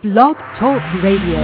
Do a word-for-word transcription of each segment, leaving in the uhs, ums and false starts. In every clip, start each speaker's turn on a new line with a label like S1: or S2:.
S1: Blog Talk Radio.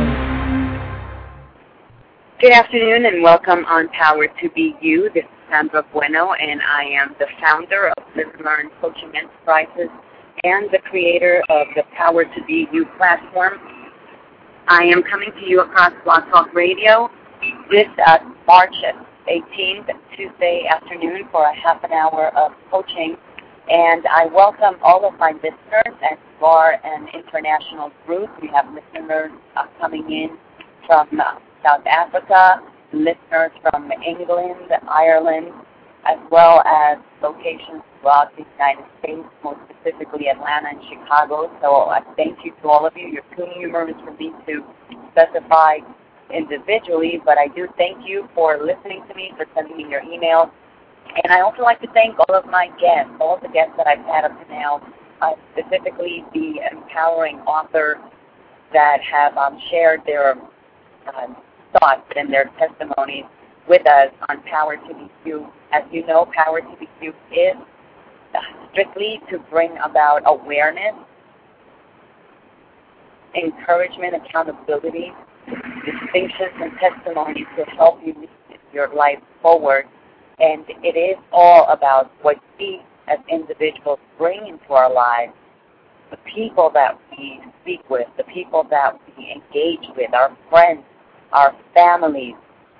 S2: Good afternoon and welcome on Power to Be You. This is Sandra Bueno and I am the founder of Live and Learn Coaching Enterprises and the creator of the Power to Be You platform. I am coming to you across Blog Talk Radio this uh, March eighteenth, Tuesday afternoon for a half an hour of coaching. And I welcome all of my listeners and for an international group. We have listeners uh, coming in from uh, South Africa, listeners from England, Ireland, as well as locations throughout the United States, most specifically Atlanta and Chicago. So I thank you to all of you. You're too numerous for me to specify individually, but I do thank you for listening to me, for sending me your emails. And I also like to thank all of my guests, all of the guests that I've had up to now, uh, specifically the empowering authors that have um, shared their uh, thoughts and their testimonies with us on Power to Be You. As you know, Power to Be You is strictly to bring about awareness, encouragement, accountability, distinctions, and testimonies to help you move your life forward. And it is all about what we as individuals bring into our lives, the people that we speak with, the people that we engage with, our friends, our families,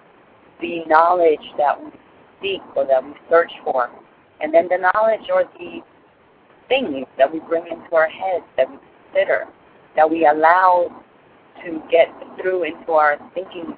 S2: the knowledge that we seek or that we search for, and then the knowledge or the things that we bring into our heads, that we consider, that we allow to get through into our thinking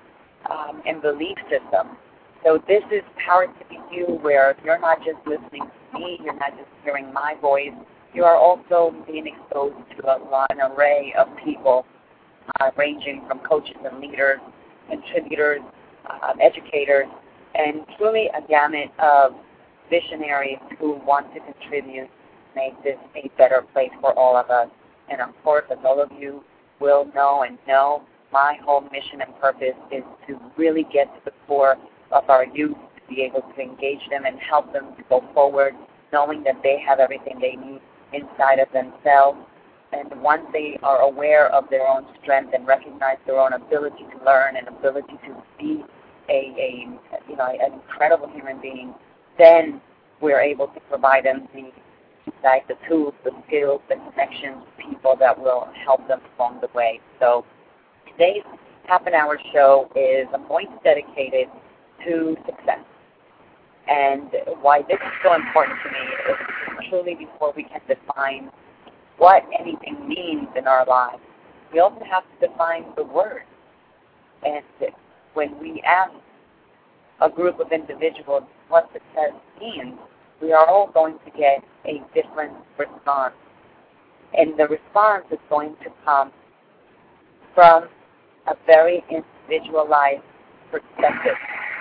S2: um, and belief system. So this is Power to Be You, where you're not just listening to me, you're not just hearing my voice, you are also being exposed to a, an array of people, uh, ranging from coaches and leaders, contributors, uh, educators, and truly a gamut of visionaries who want to contribute to make this a better place for all of us. And of course, as all of you will know and know, my whole mission and purpose is to really get to the core of our youth, to be able to engage them and help them to go forward, knowing that they have everything they need inside of themselves. And once they are aware of their own strength and recognize their own ability to learn and ability to be a, a you know, an incredible human being, then we're able to provide them the like the tools, the skills, the connections, people that will help them along the way. So today's half an hour show is a point dedicated to success. And why this is so important to me is truly before we can define what anything means in our lives, we also have to define the word. And when we ask a group of individuals what success means, we are all going to get a different response. And the response is going to come from a very individualized perspective.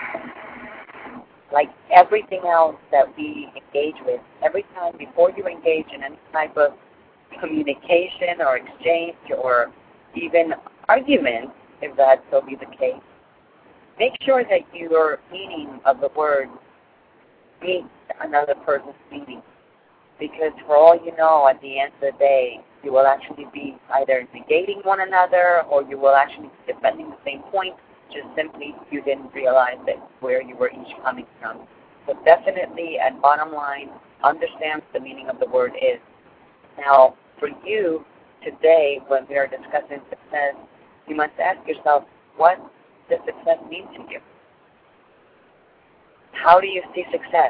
S2: Like everything else that we engage with, every time before you engage in any type of communication or exchange or even argument, if that so be the case, make sure that your meaning of the word meets another person's meaning. Because for all you know, at the end of the day, you will actually be either negating one another or you will actually be defending the same point, just simply you didn't realize that where you were each coming from. So definitely, at bottom line, understand what the meaning of the word is. Now, for you today, when we are discussing success, you must ask yourself, what does success mean to you? How do you see success?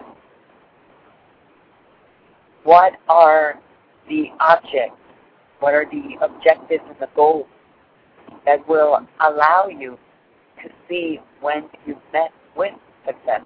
S2: What are the objects? What are the objectives and the goals that will allow you to see when you've met with success?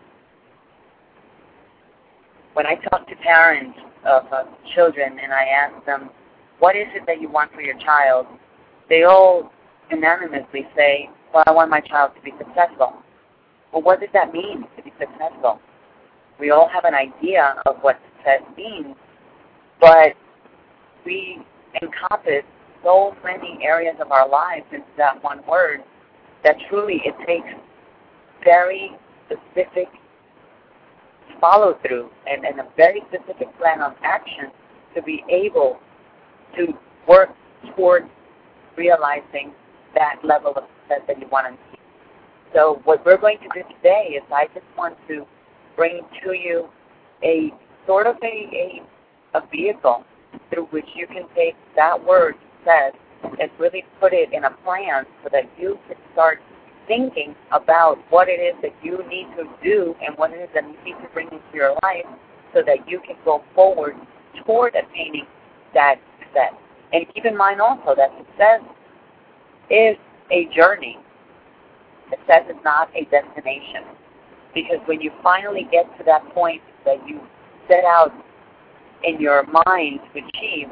S2: When I talk to parents of uh, children and I ask them, what is it that you want for your child? They all unanimously say, well, I want my child to be successful. Well, what does that mean, to be successful? We all have an idea of what success means, but we encompass so many areas of our lives into that one word that truly it takes very specific follow-through and, and a very specific plan of action to be able to work towards realizing that level of success that you want to see. So what we're going to do today is I just want to bring to you a sort of a, a, a vehicle through which you can take that word success and really put it in a plan so that you can start thinking about what it is that you need to do and what it is that you need to bring into your life so that you can go forward toward attaining that success. And keep in mind also that success is a journey. Success is not a destination. Because when you finally get to that point that you set out in your mind to achieve,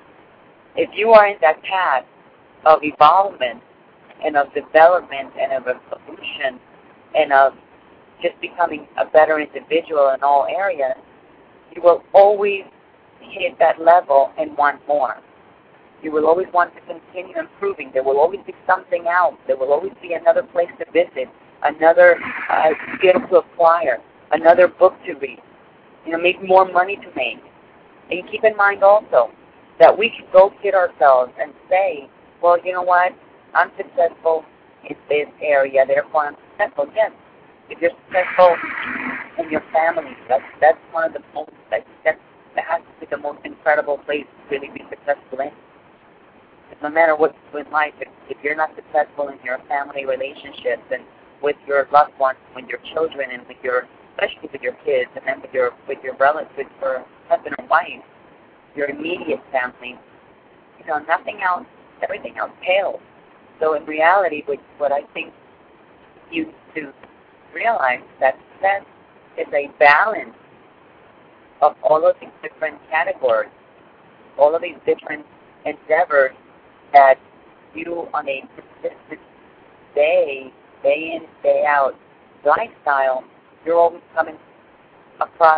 S2: if you are in that path of evolvement and of development and of evolution and of just becoming a better individual in all areas, you will always hit that level and want more. You will always want to continue improving. There will always be something else. There will always be another place to visit, another uh, skill to acquire, another book to read, you know, maybe more money to make. And keep in mind also that we can go kid ourselves and say, well, you know what, I'm successful in this area, therefore I'm successful. Yes, if you're successful in your family, that's, that's one of the most, that, that, that has to be the most incredible place to really be successful in. No matter what you do in life, if, if you're not successful in your family relationships and with your loved ones, with your children, and with your, especially with your kids, and then with your with your relatives, with your husband or wife, your immediate family, you know, nothing else, everything else pales. So in reality, what, what I think you need to realize that success is a balance of all of these different categories, all of these different endeavors that you, on a consistent day, day in, day out lifestyle, you're always coming across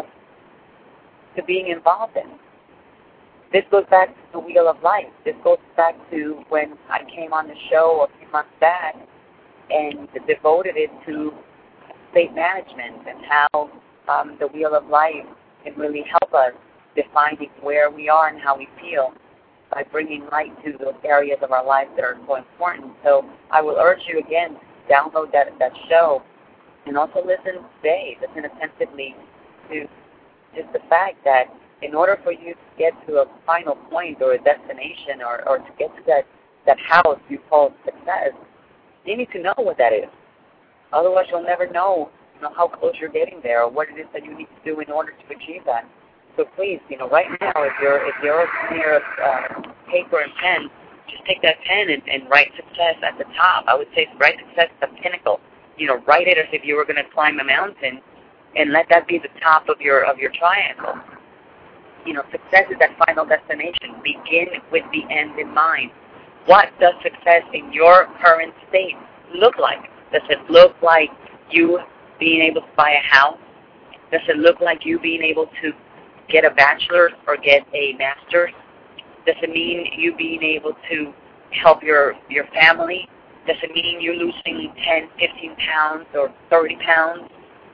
S2: to being involved in. This goes back to the wheel of life. This goes back to when I came on the show a few months back and devoted it to state management and how um, the wheel of life can really help us defining where we are and how we feel by bringing light to those areas of our life that are so important. So I will urge you again to download that, that show and also listen today, listen attentively to just the fact that in order for you to get to a final point or a destination or, or to get to that, that house you call success, you need to know what that is. Otherwise you'll never know, you know how close you're getting there or what it is that you need to do in order to achieve that. So please, you know, right now, if you're if you're near uh, paper and pen, just take that pen and, and write success at the top. I would say write success at the pinnacle. You know, write it as if you were going to climb a mountain, and let that be the top of your of your triangle. You know, success is that final destination. Begin with the end in mind. What does success in your current state look like? Does it look like you being able to buy a house? Does it look like you being able to get a bachelor's or get a master's? Does it mean you being able to help your, your family? Does it mean you losing ten, fifteen pounds or thirty pounds?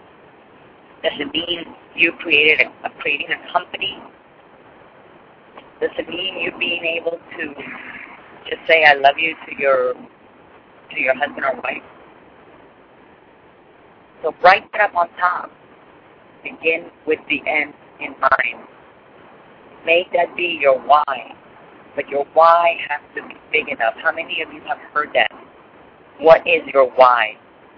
S2: Does it mean you created a, creating a company? Does it mean you being able to just say I love you to your to your husband or wife? So write that up on top. Begin with the end in mind. Make that be your why. But your why has to be big enough. How many of you have heard that? What is your why?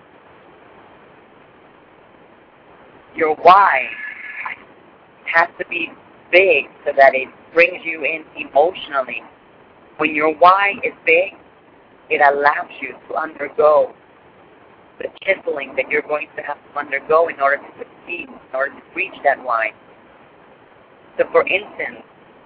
S2: Your why has to be big so that it brings you in emotionally. When your why is big, it allows you to undergo the chiseling that you're going to have to undergo in order to succeed, in order to reach that why. So for instance,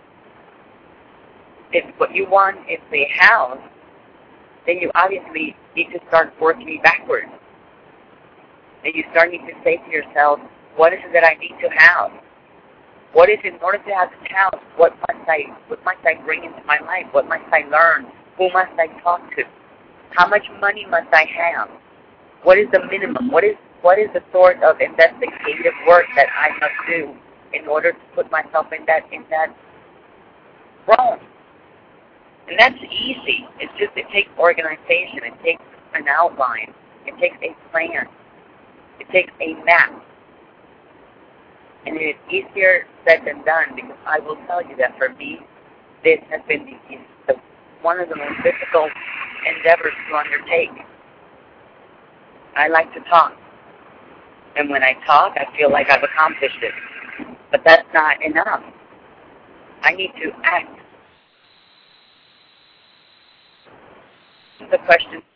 S2: if what you want is a house, then you obviously need to start working backwards. And you start need to say to yourself, what is it that I need to have? What is it in order to have this house? What must I what must I bring into my life? What must I learn? Who must I talk to? How much money must I have? What is the minimum? What is what is the sort of investigative work that I must do in order to put myself in that in that realm? And that's easy. It's just if organization. It takes an outline. It takes a plan. It takes a map. And it is easier said than done, because I will tell you that for me, this has been the, the, one of the most difficult endeavors to undertake. I like to talk. And when I talk, I feel like I've accomplished it. But that's not enough. I need to act. The question